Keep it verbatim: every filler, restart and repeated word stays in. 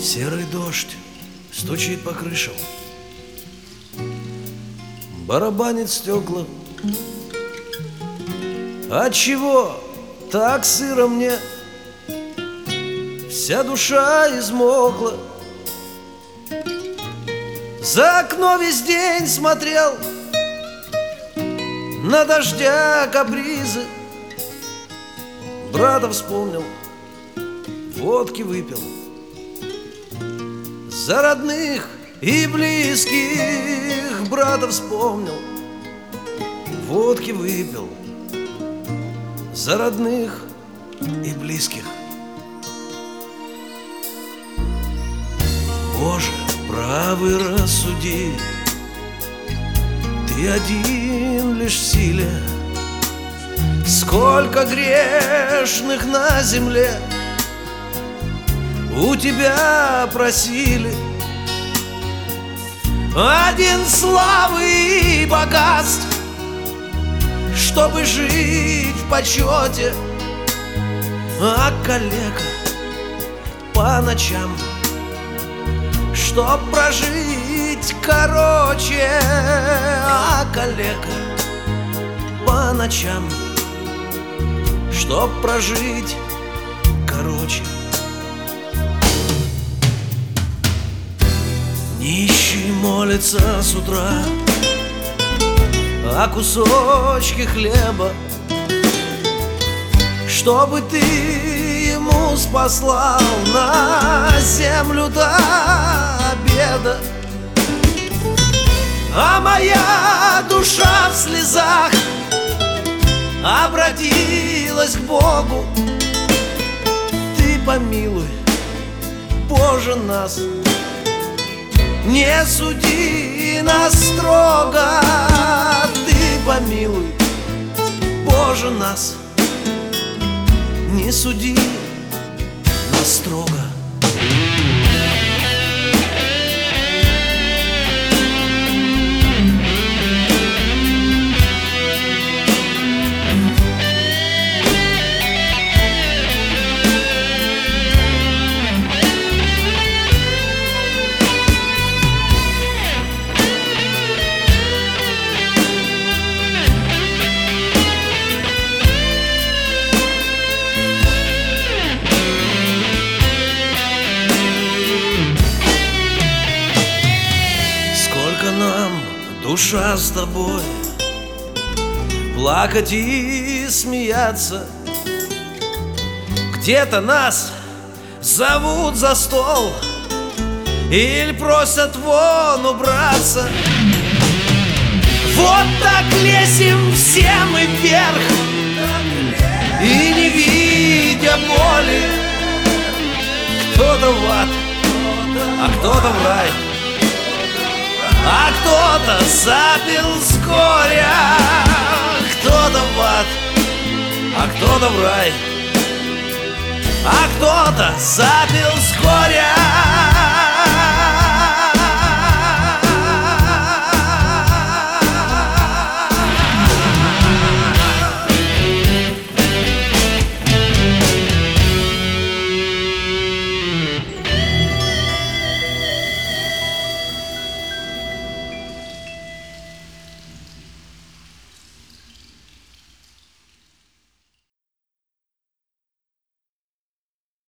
Серый дождь стучит по крышам, барабанит стекла. Отчего так сыро мне? Вся душа измокла. За окно весь день смотрел, на дождя капризы. Брата вспомнил, водки выпил. За родных и близких брата вспомнил, водки выпил. За родных и близких. Боже, правый рассуди, Ты один лишь в силе. Сколько грешных на земле у Тебя просили. Один славы и богатств, чтобы жить в почете, а калека по ночам, чтоб прожить короче, а калека по ночам, чтоб прожить короче. Нищий молится с утра о кусочке хлеба, чтобы ты ему спаслал на землю до обеда. А моя душа в слезах обратилась к Богу. Ты помилуй, Боже, нас, не суди нас строго. Ты помилуй, Боже, нас, не суди нас строго. Нам, душа, с тобой плакать и смеяться. Где-то нас зовут за стол или просят вон убраться. Вот так лезем все мы вверх, и не видя боли. Кто-то в ад, а кто-то в рай, а кто-то запил с горя. Кто-то в ад, а кто-то в рай, а кто-то запил с горя.